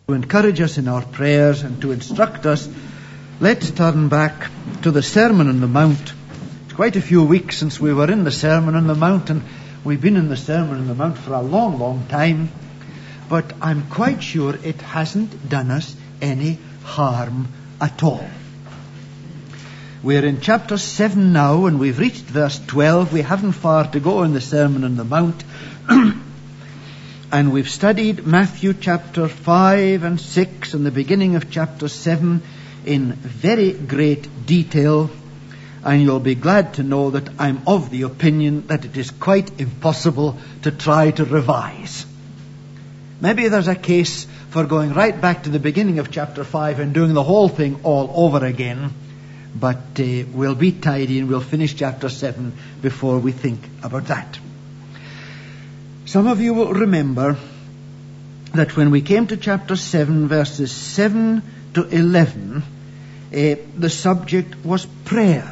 To encourage us in our prayers and to instruct us, let's turn back to the Sermon on the Mount. It's quite a few weeks since we were in the Sermon on the Mount, and we've been in the Sermon on the Mount for a long, long time, but I'm quite sure it hasn't done us any harm at all. We're in chapter 7 now, and we've reached verse 12. We haven't far to go in the Sermon on the Mount. And we've studied Matthew chapter 5 and 6 and the beginning of chapter 7 in very great detail. And you'll be glad to know that I'm of the opinion that it is quite impossible to try to revise. Maybe there's a case for going right back to the beginning of chapter 5 and doing the whole thing all over again. But we'll be tidy and we'll finish chapter 7 before we think about that. Some of you will remember that when we came to chapter 7, verses 7 to 11, the subject was prayer.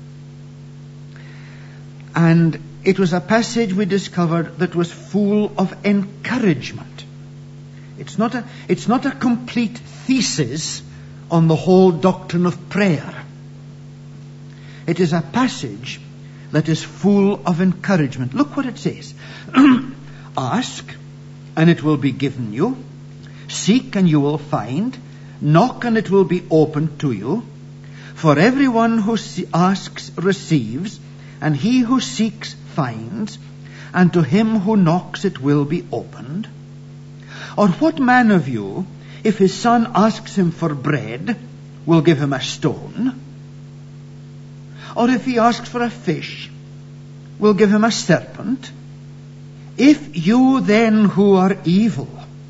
And it was a passage we discovered that was full of encouragement. It's not a complete thesis on the whole doctrine of prayer. It is a passage that is full of encouragement. Look what it says. Ask, and it will be given you. Seek, and you will find. Knock, and it will be opened to you. For everyone who asks receives, and he who seeks finds, and to him who knocks it will be opened. Or what man of you, if his son asks him for bread, will give him a stone? Or if he asks for a fish, will give him a serpent? If you then who are evil,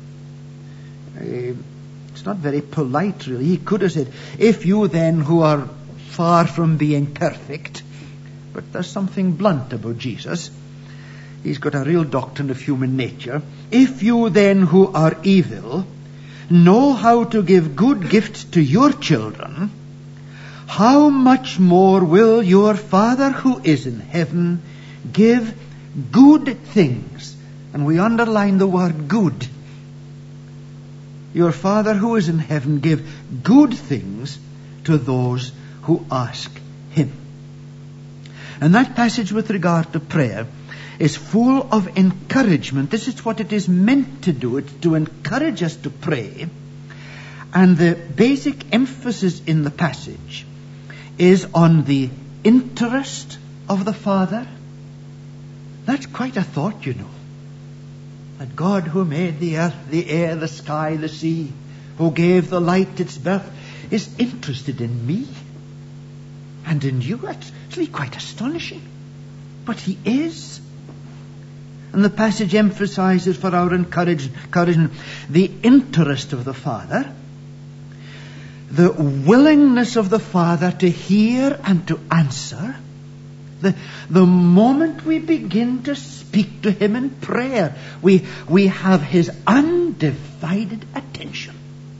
it's not very polite really, he could have said, if you then who are far from being perfect, but there's something blunt about Jesus. He's got a real doctrine of human nature. If you then who are evil know how to give good gifts to your children, how much more will your Father who is in heaven give good things? And we underline the word good. Your Father who is in heaven give good things to those who ask him. And that passage with regard to prayer is full of encouragement. This is what it is meant to do. It's to encourage us to pray. And the basic emphasis in the passage is on the interest of the Father. That's quite a thought, you know. That God who made the earth, the air, the sky, the sea, who gave the light its birth, is interested in me and in you. That's really quite astonishing. But he is. And the passage emphasizes for our encouragement the interest of the Father, the willingness of the Father to hear and to answer. The moment we begin to speak to him in prayer, we have his undivided attention.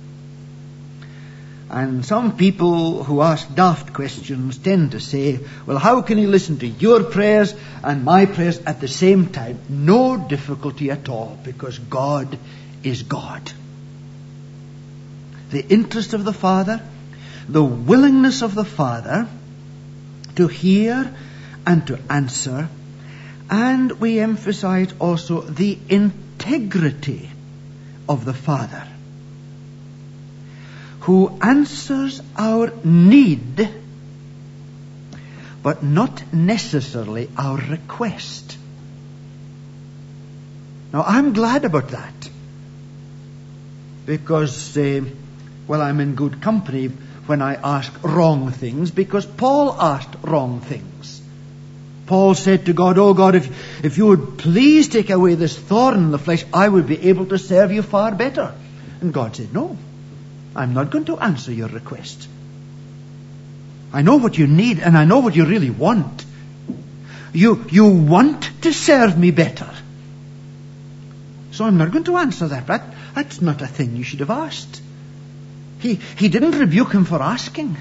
And some people who ask daft questions tend to say, well, how can he listen to your prayers and my prayers at the same time? No difficulty at all, because God is God. The interest of the Father, the willingness of the Father to hear and to answer, and we emphasize also the integrity of the Father, who answers our need, but not necessarily our request. Now, I'm glad about that, because, I'm in good company when I ask wrong things, because Paul asked wrong things. Paul said to God, oh God, if you would please take away this thorn in the flesh, I would be able to serve you far better. And God said, no, I'm not going to answer your request. I know what you need and I know what you really want. You want to serve me better. So I'm not going to answer that. That's not a thing you should have asked. He didn't rebuke him for asking.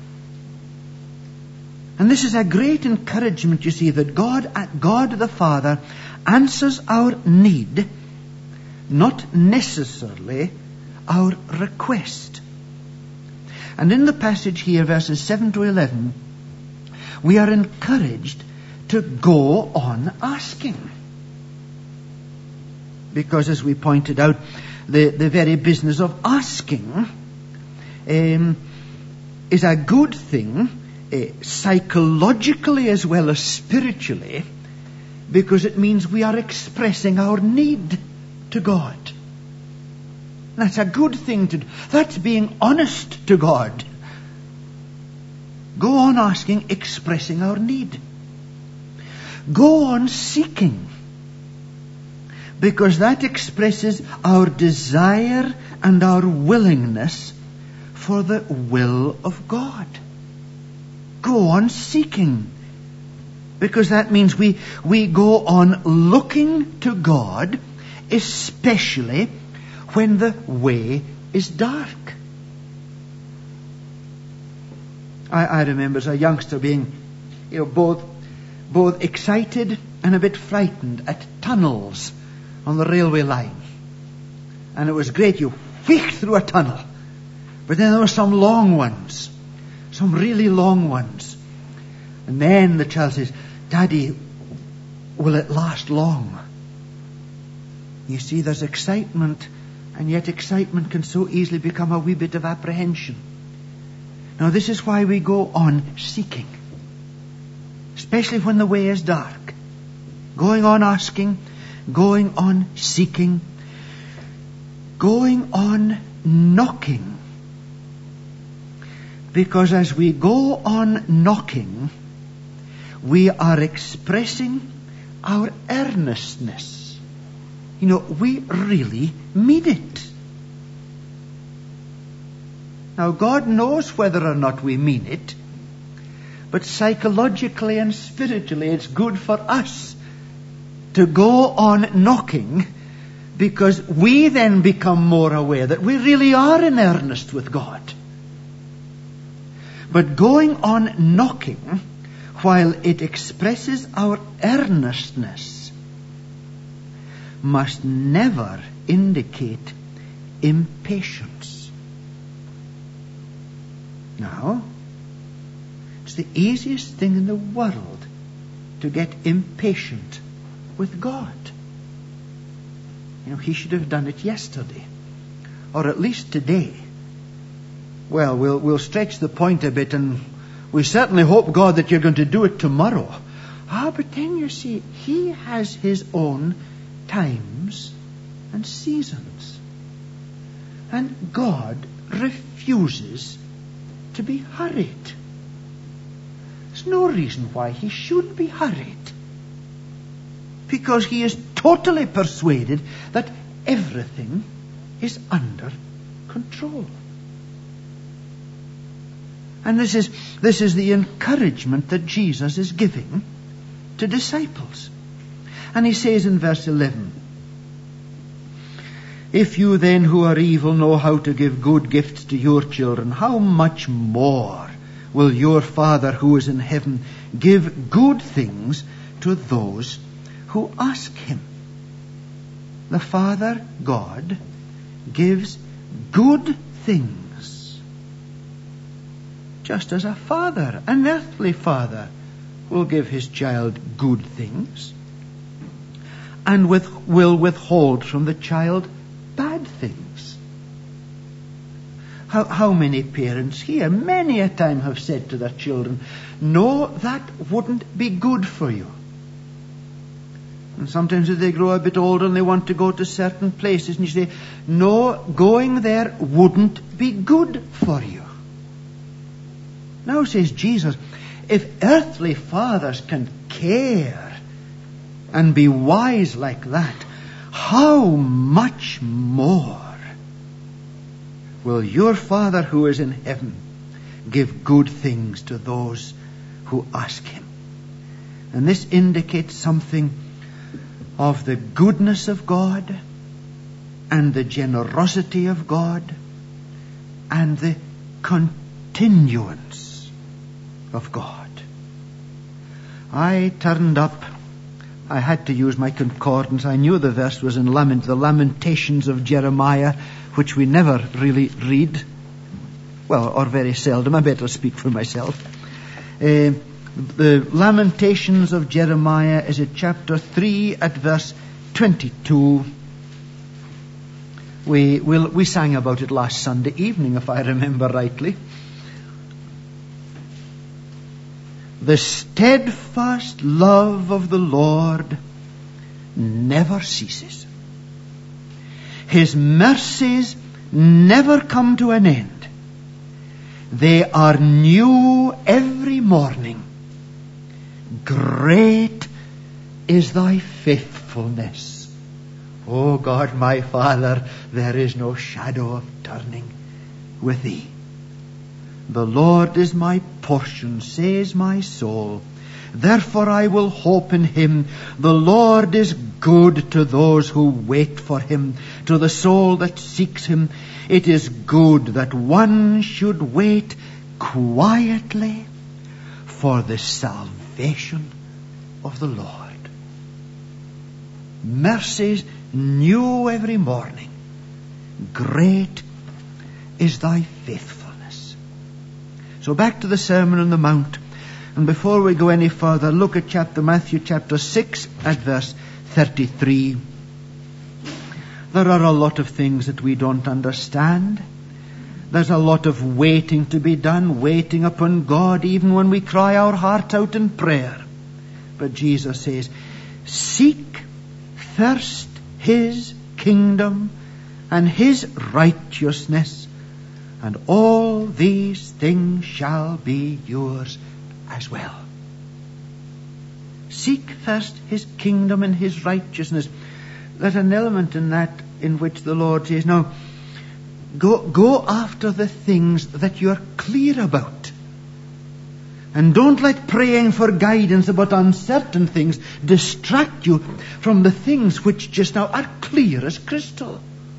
And this is a great encouragement, you see, that God the Father answers our need, not necessarily our request. And in the passage here, verses 7 to 11, we are encouraged to go on asking. Because, as we pointed out, the very business of asking is a good thing, psychologically as well as spiritually, because it means we are expressing our need to God. That's a good thing to do. That's being honest to God. Go on asking, expressing our need. Go on seeking, because that expresses our desire and our willingness for the will of God. Go on seeking, because that means we go on looking to God, especially when the way is dark. I remember as a youngster being, both excited and a bit frightened at tunnels on the railway line. And it was great, you whisked through a tunnel. But then there were some long ones, some really long ones. And then the child says, "Daddy, will it last long?" You see, there's excitement, and yet excitement can so easily become a wee bit of apprehension. Now, this is why we go on seeking, especially when the way is dark. Going on asking, going on seeking, going on knocking. Because as we go on knocking, we are expressing our earnestness. We really mean it. Now, God knows whether or not we mean it, but psychologically and spiritually it's good for us to go on knocking, because we then become more aware that we really are in earnest with God. But going on knocking, while it expresses our earnestness, must never indicate impatience. Now, it's the easiest thing in the world to get impatient with God. He should have done it yesterday, or at least today. Well, we'll stretch the point a bit, and we certainly hope, God, that you're going to do it tomorrow. But then you see, He has His own times and seasons. And God refuses to be hurried. There's no reason why He should be hurried, because He is totally persuaded that everything is under control. And this is the encouragement that Jesus is giving to disciples. And He says in verse 11, "If you then who are evil know how to give good gifts to your children, how much more will your Father who is in heaven give good things to those who ask Him?" The Father, God, gives good things. Just as a father, an earthly father, will give his child good things, and will withhold from the child bad things. How many parents here, many a time, have said to their children, "No, that wouldn't be good for you." And sometimes as they grow a bit older and they want to go to certain places, and you say, "No, going there wouldn't be good for you." Now, says Jesus, if earthly fathers can care and be wise like that, how much more will your Father who is in heaven give good things to those who ask Him? And this indicates something of the goodness of God and the generosity of God and the continuance of God. I turned up I had to use my concordance. I knew the verse was in the Lamentations of Jeremiah, which we never really read. Well, or very seldom. I better speak for myself. The Lamentations of Jeremiah is at chapter 3 at verse 22. We sang about it last Sunday evening, if I remember rightly. The steadfast love of the Lord never ceases. His mercies never come to an end. They are new every morning. Great is thy faithfulness. O God, my Father, there is no shadow of turning with thee. The Lord is my portion, says my soul. Therefore I will hope in him. The Lord is good to those who wait for him, to the soul that seeks him. It is good that one should wait quietly for the salvation of the Lord. Mercies new every morning. Great is thy faithfulness. So back to the Sermon on the Mount. And before we go any further, look at Matthew chapter 6 at verse 33. There are a lot of things that we don't understand. There's a lot of waiting to be done, waiting upon God, even when we cry our heart out in prayer. But Jesus says, seek first his kingdom and his righteousness, and all these things shall be yours as well. Seek first his kingdom and his righteousness. There's an element in that in which the Lord says, now, go after the things that you're clear about. And don't let praying for guidance about uncertain things distract you from the things which just now are clear as crystal.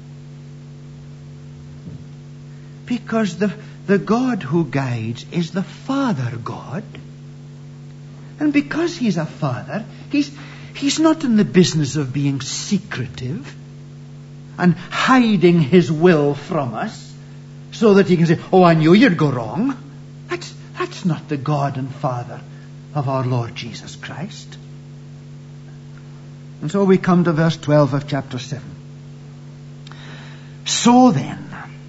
Because the God who guides is the Father God. And because he's a Father, he's not in the business of being secretive and hiding his will from us so that he can say, oh, I knew you'd go wrong. That's not the God and Father of our Lord Jesus Christ. And so we come to verse 12 of chapter 7. So then,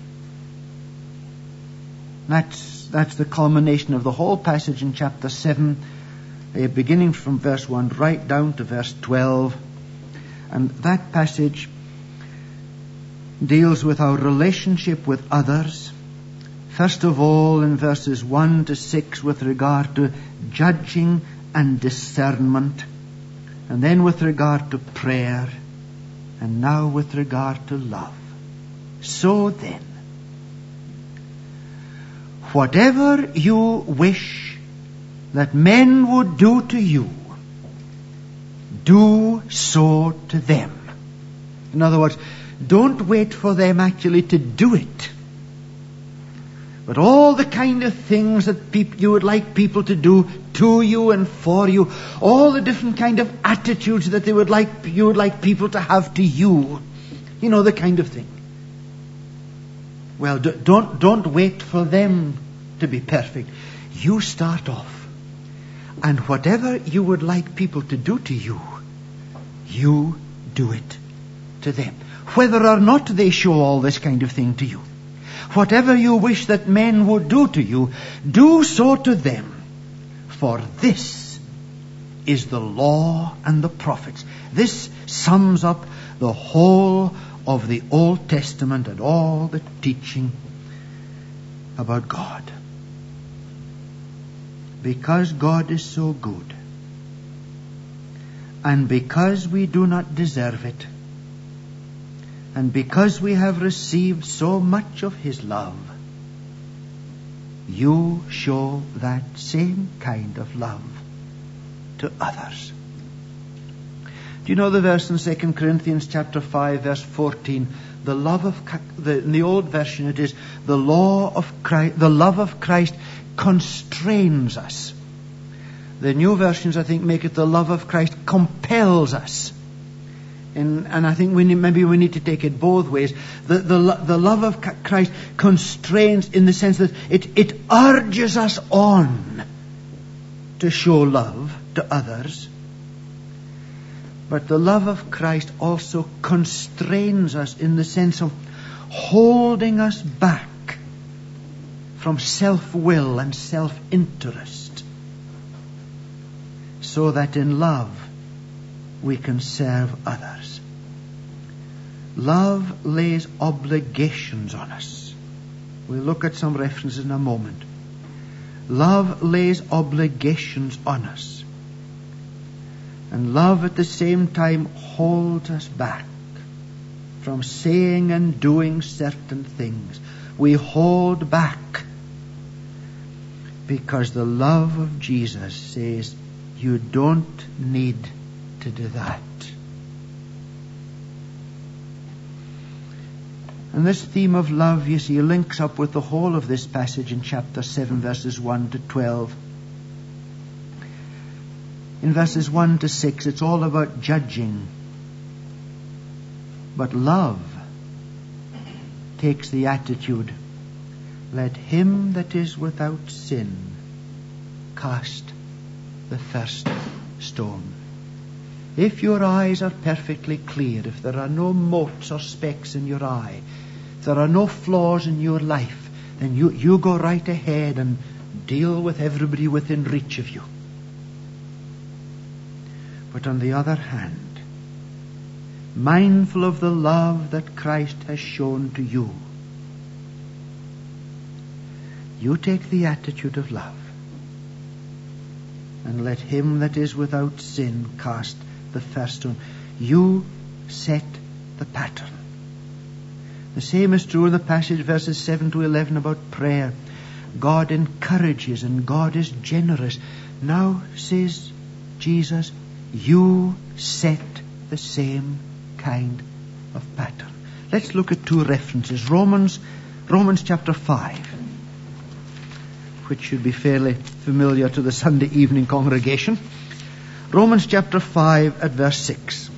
that's the culmination of the whole passage in chapter 7, beginning from verse 1 right down to verse 12. And that passage deals with our relationship with others. First of all, in verses 1 to 6, with regard to judging and discernment. And then with regard to prayer. And now with regard to love. So then, whatever you wish that men would do to you, do so to them. In other words, don't wait for them actually to do it. But all the kind of things that you would like people to do to you and for you, all the different kind of attitudes that you would like people to have to you, you know, the kind of thing. Well, don't wait for them to be perfect. You start off, and whatever you would like people to do to you, you do it to them, whether or not they show all this kind of thing to you. Whatever you wish that men would do to you, do so to them. For this is the law and the prophets. This sums up the whole of the Old Testament and all the teaching about God. Because God is so good, and because we do not deserve it, and because we have received so much of his love, you show that same kind of love to others. Do you know the verse in 2 Corinthians chapter 5, verse 14? The love of in the old version it is, the love of Christ constrains us. The new versions, I think, make it the love of Christ compels us. And I think maybe we need to take it both ways. The love of Christ constrains in the sense that it urges us on to show love to others. But the love of Christ also constrains us in the sense of holding us back from self-will and self-interest, so that in love we can serve others. Love lays obligations on us. We'll look at some references in a moment. Love lays obligations on us. And love at the same time holds us back from saying and doing certain things. We hold back because the love of Jesus says, you don't need to do that. And this theme of love, you see, links up with the whole of this passage in chapter 7, verses 1 to 12. In verses 1 to 6, it's all about judging. But love takes the attitude, let him that is without sin cast the first stone. If your eyes are perfectly clear, if there are no motes or specks in your eye, if there are no flaws in your life, then you go right ahead and deal with everybody within reach of you. But on the other hand, mindful of the love that Christ has shown to you, you take the attitude of love and let him that is without sin cast the first stone. You set the pattern. The same is true in the passage verses 7 to 11 about prayer. God encourages and God is generous. Now, says Jesus, you set the same kind of pattern. Let's look at two references. Romans chapter 5, which should be fairly familiar to the Sunday evening congregation. Romans chapter 5 at verse 6.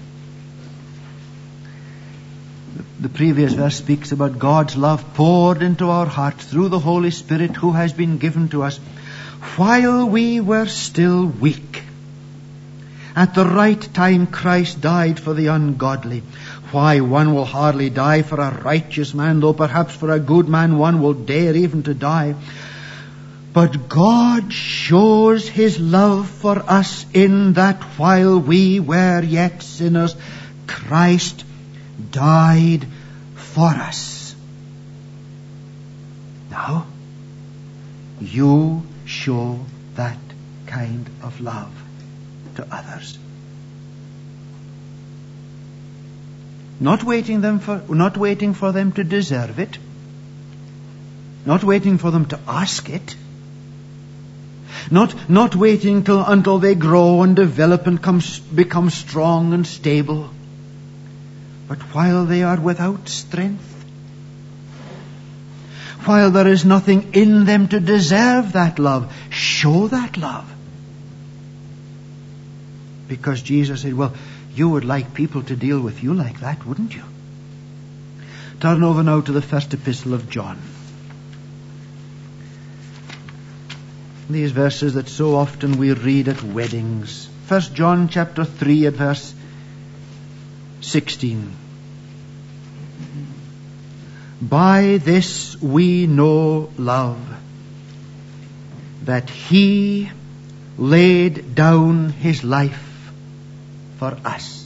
The previous verse speaks about God's love poured into our hearts through the Holy Spirit who has been given to us while we were still weak. At the right time Christ died for the ungodly. Why, one will hardly die for a righteous man, though perhaps for a good man one will dare even to die. But God shows his love for us in that while we were yet sinners, Christ died for us. Now, you show that kind of love to others. Not waiting for them to deserve it. Not waiting for them to ask it. Not waiting until they grow and develop and become strong and stable. But while they are without strength, while there is nothing in them to deserve that love, show that love. Because Jesus said, well, you would like people to deal with you like that, wouldn't you? Turn over now to the first epistle of John. These verses that so often we read at weddings. 1 John chapter 3 at verse 16. By this we know love, that he laid down his life for us.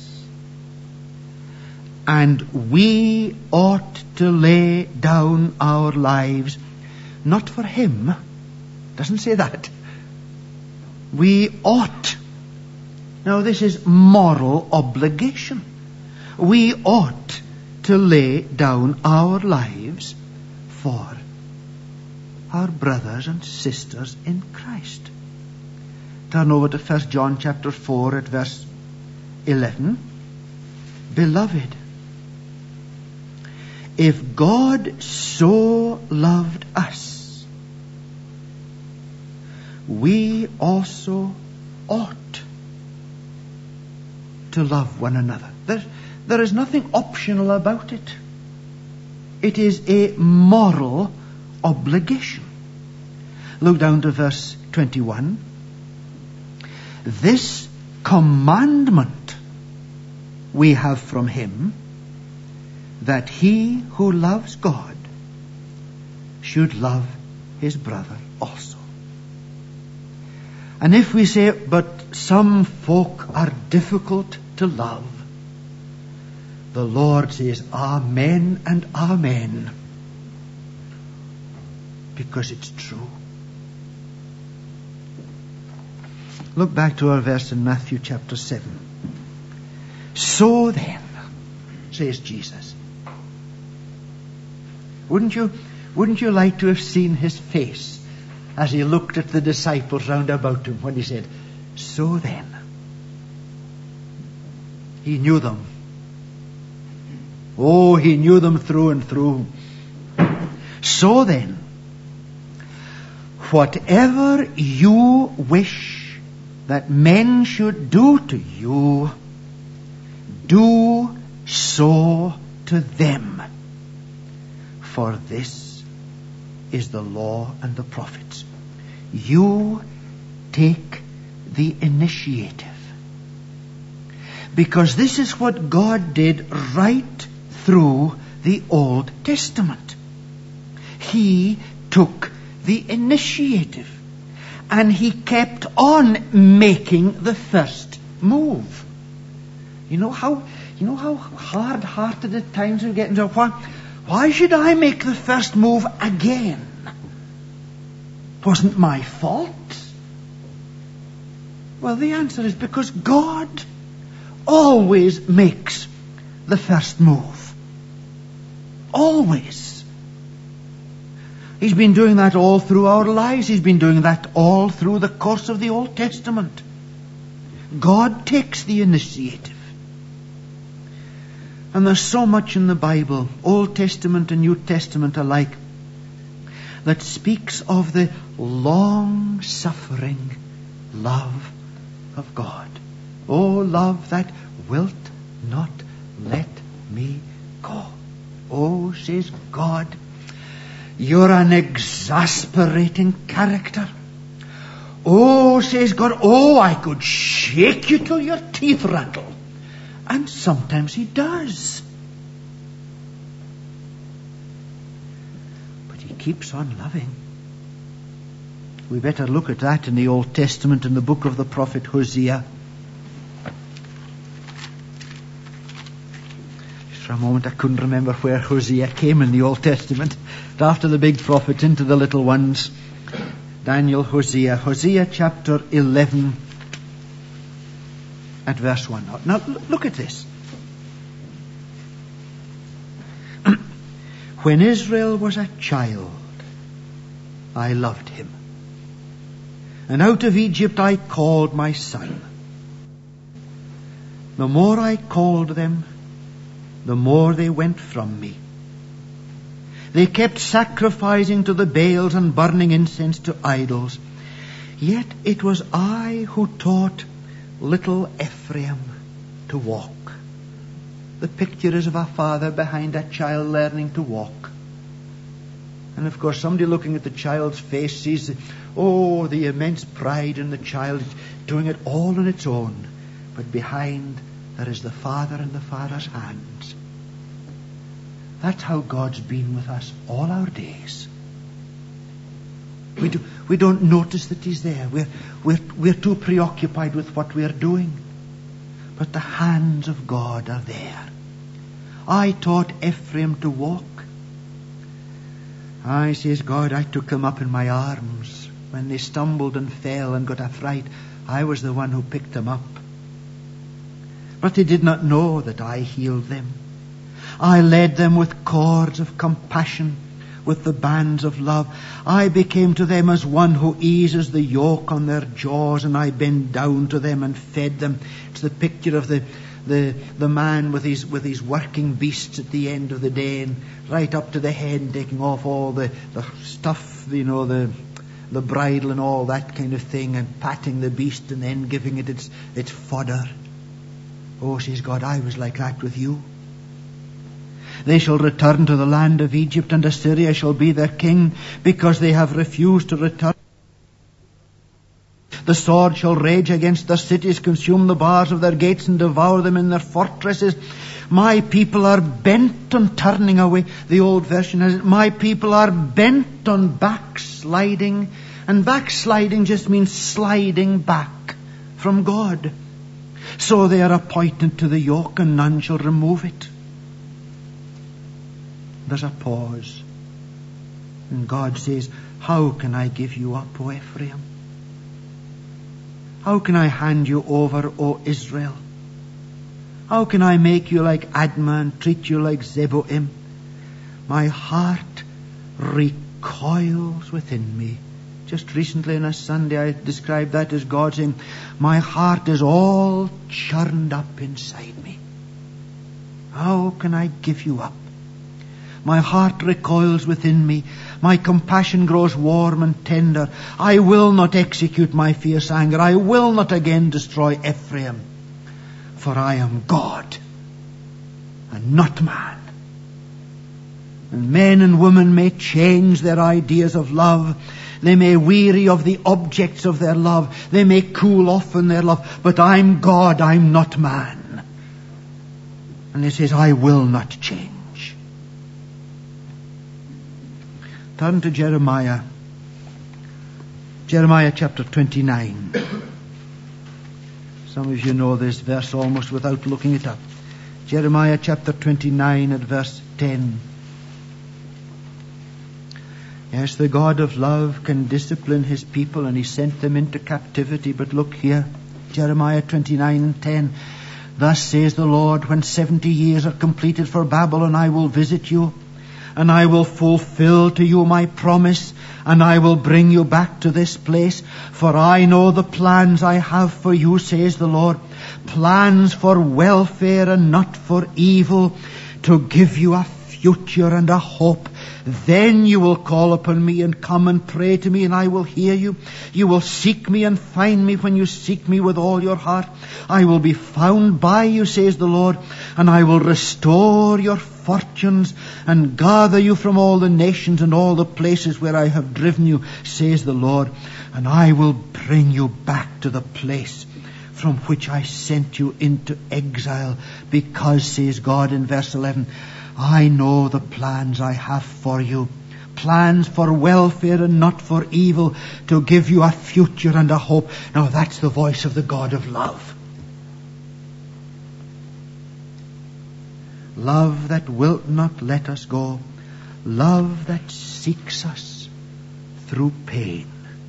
And we ought to lay down our lives, not for him. Doesn't say that. We ought. Now this is moral obligation. We ought to lay down our lives for our brothers and sisters in Christ. Turn over to 1 John chapter 4 at verse 11. Beloved, if God so loved us, we also ought to love one another. There is nothing optional about it. It is a moral obligation. Look down to verse 21. This commandment we have from him, that he who loves God should love his brother also. And if we say, but some folk are difficult to love, the Lord says, amen and amen, because it's true. Look back to our verse in Matthew chapter 7. So then, says Jesus. Wouldn't you like to have seen his face as he looked at the disciples round about him when he said, so then? He knew them. Oh, he knew them through and through. So then, whatever you wish that men should do to you, do so to them. For this is the law and the prophets. You take the initiative. Because this is what God did right through the Old Testament. He took the initiative. And he kept on making the first move. You know how hard-hearted at times we get into why should I make the first move again? Wasn't my fault. Well, the answer is because God always makes the first move. Always. He's been doing that all through our lives. He's been doing that all through the course of the Old Testament. God takes the initiative. And there's so much in the Bible, Old Testament and New Testament alike, that speaks of the long-suffering love of God. Oh, love that wilt not let me go. Oh, says God, you're an exasperating character. Oh, says God, oh, I could shake you till your teeth rattle. And sometimes he does. But he keeps on loving. We better look at that in the Old Testament in the book of the prophet Hosea. Just for a moment I couldn't remember where Hosea came in the Old Testament. After the big prophets, into the little ones. Daniel, Hosea. Hosea chapter 11 at verse 1. Now look at this. When Israel was a child, I loved him. And out of Egypt I called my son. The more I called them, the more they went from me. They kept sacrificing to the Baals and burning incense to idols. Yet it was I who taught little Ephraim to walk. The picture is of a father behind a child learning to walk. And of course somebody looking at the child's face sees the immense pride in the child doing it all on its own. But behind there is the Father and the Father's hands. That's how God's been with us all our days. We don't notice that he's there. We're too preoccupied with what we're doing. But the hands of God are there. I taught Ephraim to walk. Says God, I took him up in my arms. When they stumbled and fell and got a fright, I was the one who picked them up. But they did not know that I healed them. I led them with cords of compassion, with the bands of love. I became to them as one who eases the yoke on their jaws, and I bent down to them and fed them. It's the picture of the man with his working beasts at the end of the day, and right up to the head, taking off all the stuff, the the bridle and all that kind of thing, and patting the beast and then giving it its fodder. Oh, says God, I was like that with you. They shall return to the land of Egypt, and Assyria shall be their king, because they have refused to return. The sword shall rage against their cities, consume the bars of their gates, and devour them in their fortresses. My people are bent on turning away. The old version has it, my people are bent on backsliding. And backsliding just means sliding back from God. So they are appointed to the yoke, and none shall remove it. There's a pause. And God says, how can I give you up, O Ephraim? How can I hand you over, O Israel? How can I make you like Admah and treat you like Zeboim? My heart recoils within me. Just recently on a Sunday I described that as God saying, my heart is all churned up inside me. How can I give you up? My heart recoils within me. My compassion grows warm and tender. I will not execute my fierce anger. I will not again destroy Ephraim. For I am God and not man. And men and women may change their ideas of love. They may weary of the objects of their love. They may cool off in their love. But I'm God, I'm not man. And he says, I will not change. Turn to Jeremiah. Jeremiah chapter 29. Some of you know this verse almost without looking it up. Jeremiah chapter 29 at verse 10. Yes, the God of love can discipline his people, and he sent them into captivity. But look here, Jeremiah 29 and 10. Thus says the Lord, when 70 years are completed for Babylon, I will visit you, and I will fulfill to you my promise, and I will bring you back to this place. For I know the plans I have for you, says the Lord, plans for welfare and not for evil, to give you a future and a hope. Then you will call upon me and come and pray to me, and I will hear you. You will seek me and find me when you seek me with all your heart. I will be found by you, says the Lord, and I will restore your fortunes and gather you from all the nations and all the places where I have driven you, says the Lord, and I will bring you back to the place from which I sent you into exile, because, says God in verse 11, I know the plans I have for you, plans for welfare and not for evil, to give you a future and a hope. Now that's the voice of the God of love. Love that wilt not let us go. Love that seeks us through pain.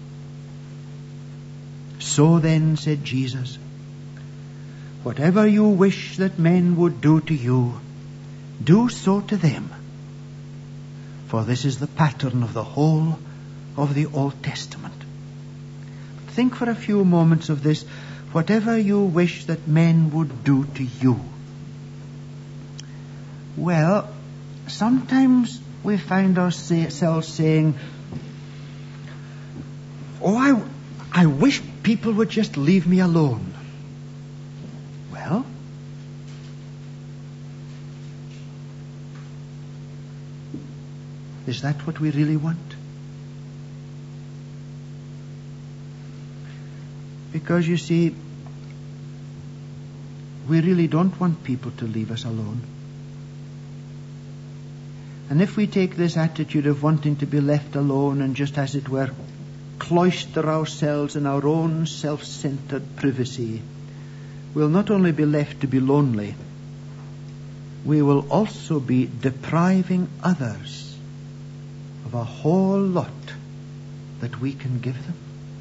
So then, said Jesus, whatever you wish that men would do to you, do so to them. For this is the pattern of the whole of the Old Testament. Think for a few moments of this. Whatever you wish that men would do to you. Well, sometimes we find ourselves saying, oh, I wish people would just leave me alone. Well, is that what we really want? Because you see, we really don't want people to leave us alone. And if we take this attitude of wanting to be left alone and just, as it were, cloister ourselves in our own self-centered privacy, we'll not only be left to be lonely, we will also be depriving others of a whole lot that we can give them.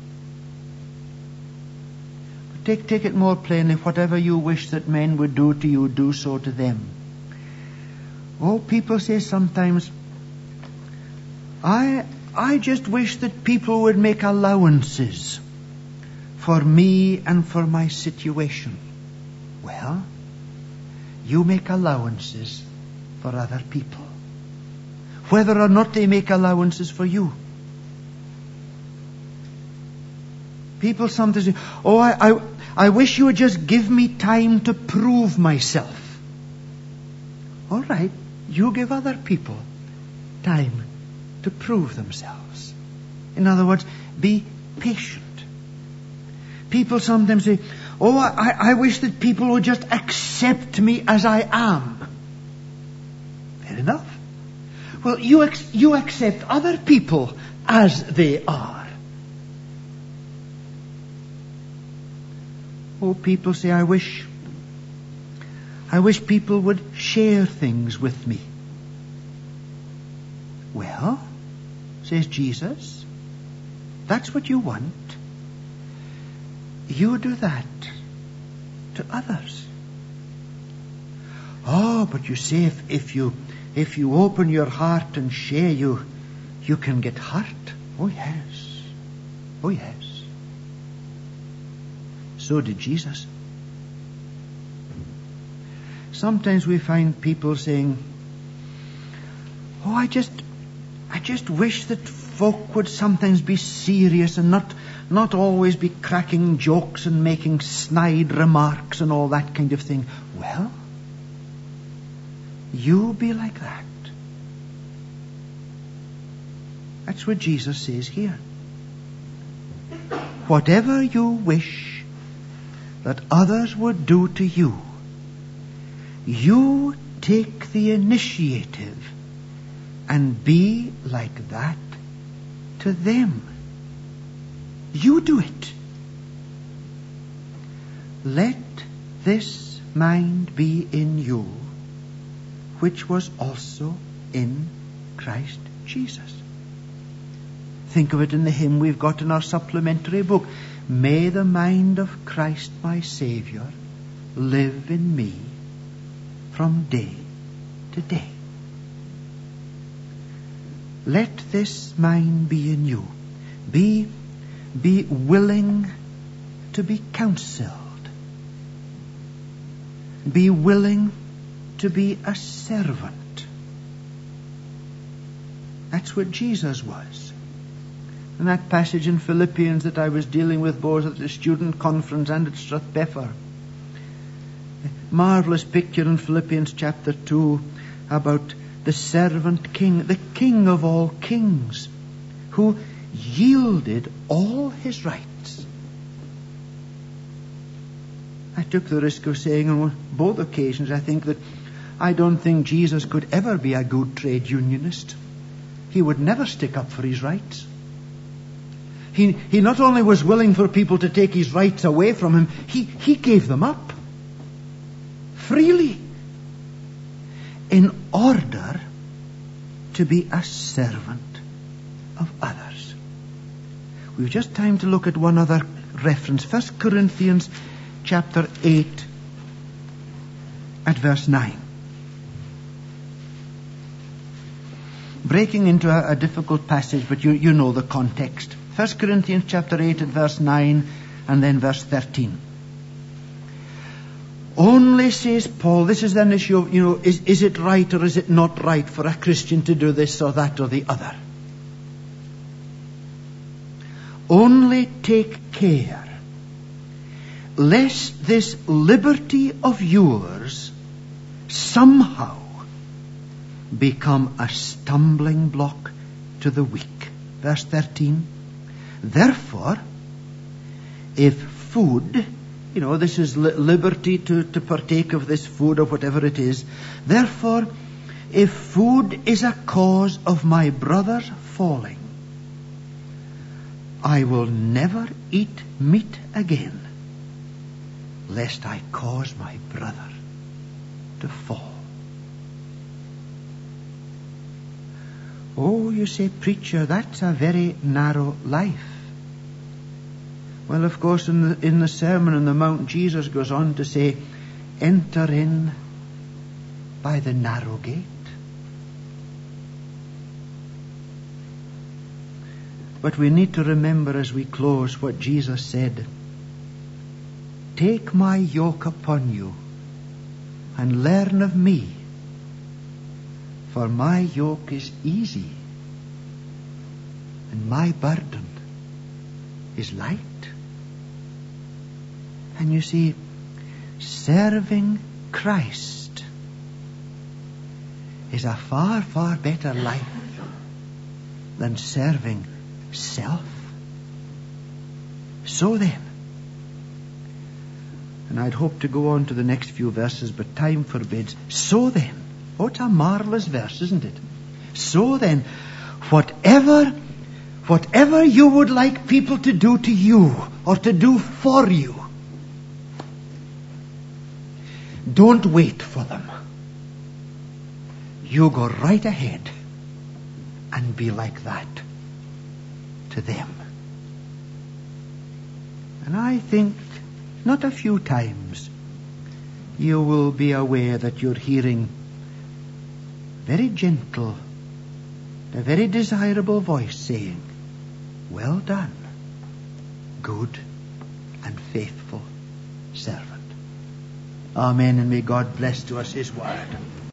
But take it more plainly. Whatever you wish that men would do to you, do so to them. Oh, people say sometimes, I just wish that people would make allowances for me and for my situation. Well, you make allowances for other people, whether or not they make allowances for you. People sometimes say, oh, I wish you would just give me time to prove myself. All right, you give other people time to prove themselves. In other words, be patient. People sometimes say, oh, I wish that people would just accept me as I am. Fair enough. Well, you accept other people as they are. Oh, people say, I wish people would share things with me. Well, says Jesus, that's what you want. You do that to others. Oh, but you say if you open your heart and share, you can get hurt. Oh yes. Oh yes. So did Jesus. Sometimes we find people saying, oh, I just wish that folk would sometimes be serious and not always be cracking jokes and making snide remarks and all that kind of thing. Well, you be like that. That's what Jesus says here. Whatever you wish that others would do to you, you take the initiative and be like that to them. You do it. Let this mind be in you, which was also in Christ Jesus. Think of it in the hymn we've got in our supplementary book. May the mind of Christ my Saviour live in me from day to day. Let this mind be in you. Be willing to be counselled. Be willing to be a servant. That's what Jesus was. And that passage in Philippians that I was dealing with both at the student conference and at Strathbeffer. Marvelous picture in Philippians chapter 2 about the servant king, the king of all kings, who yielded all his rights. I took the risk of saying on both occasions, I don't think Jesus could ever be a good trade unionist. He would never stick up for his rights. He not only was willing for people to take his rights away from him, he gave them up freely in order to be a servant of others. We've just time to look at one other reference. 1 Corinthians chapter 8 at verse 9. Breaking into a difficult passage, but you know the context. 1 Corinthians chapter 8 at verse 9 and then verse 13. Only, says Paul, this is an issue of, is it right or is it not right for a Christian to do this or that or the other? Only take care lest this liberty of yours somehow become a stumbling block to the weak. Verse 13. Therefore, if food, this is liberty to partake of this food or whatever it is. Therefore, if food is a cause of my brother's falling, I will never eat meat again, lest I cause my brother to fall. Oh, you say, preacher, that's a very narrow life. Well, of course, in the Sermon on the Mount, Jesus goes on to say, enter in by the narrow gate. But we need to remember as we close what Jesus said. Take my yoke upon you and learn of me, for my yoke is easy and my burden is light. And you see, serving Christ is a far, far better life than serving self. So then, and I'd hope to go on to the next few verses, but time forbids. So then, what a marvelous verse, isn't it? So then, whatever you would like people to do to you or to do for you, don't wait for them. You go right ahead and be like that to them. And I think not a few times you will be aware that you're hearing very gentle, a very desirable voice saying, "Well done, good and faithful servant." Amen, and may God bless to us His word.